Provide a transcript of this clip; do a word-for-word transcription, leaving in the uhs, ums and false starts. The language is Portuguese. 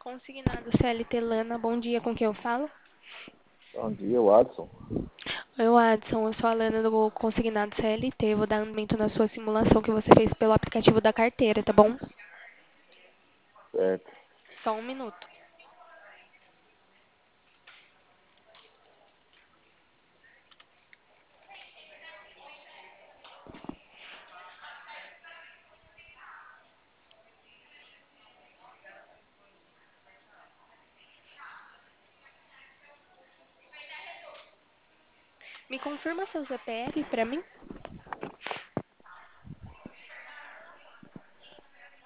Consignado C L T Lana, bom dia, com quem eu falo? Bom dia, Watson. Oi, Adson, eu sou a Lana do Consignado C L T, eu vou dar andamento na sua simulação que você fez pelo aplicativo da carteira, tá bom? Certo. Só um minuto. Me confirma seu C P F pra mim?